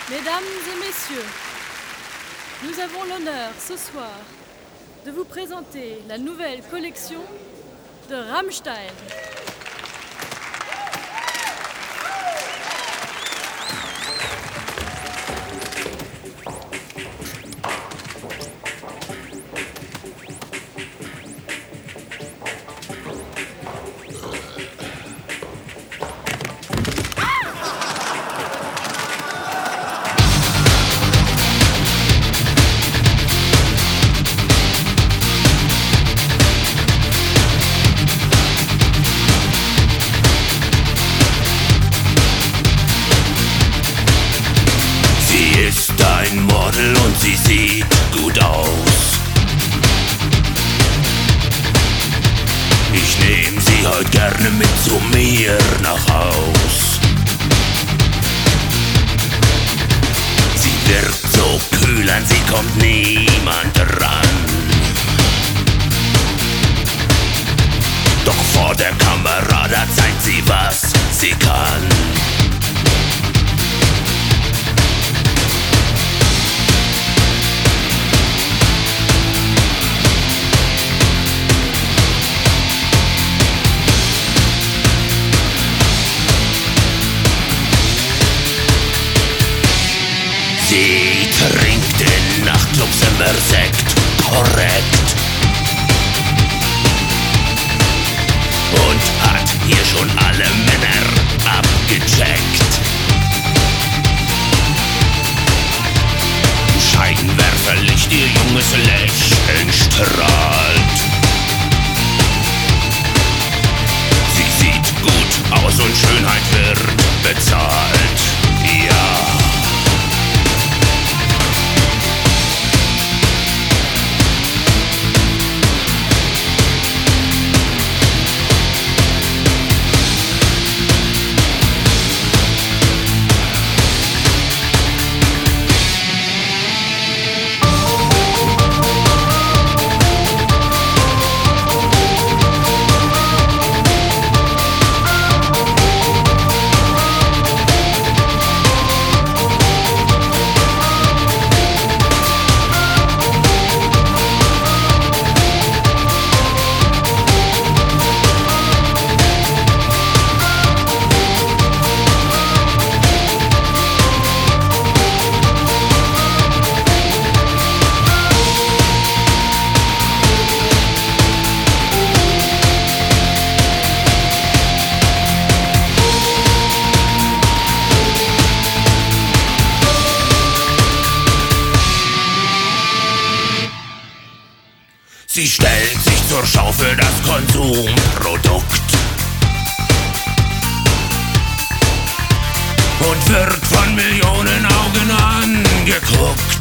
Mesdames et messieurs, nous avons l'honneur ce soir de vous présenter la nouvelle collection de Rammstein. Ein Model und sie sieht gut aus. Ich nehm sie heute gerne mit zu mir nach Haus. Sie wirkt so kühl, an sie kommt niemand ran. Doch vor der Kamera, da zeigt sie, was sie kann. Sie trinkt in Nachtclubs immer Sekt, korrekt. Und hat hier schon alle Männer abgecheckt. Scheinwerferlicht, ihr junges Lächeln strahlt. Sie sieht gut aus und Schönheit wird bezahlt. Ja. Sie stellt sich zur Schau für das Konsumprodukt und wird von Millionen Augen angeguckt.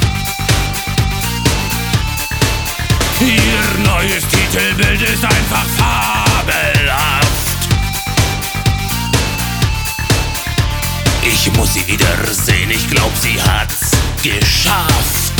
Ihr neues Titelbild ist einfach fabelhaft. Ich muss sie wiedersehen, ich glaub, sie hat's geschafft.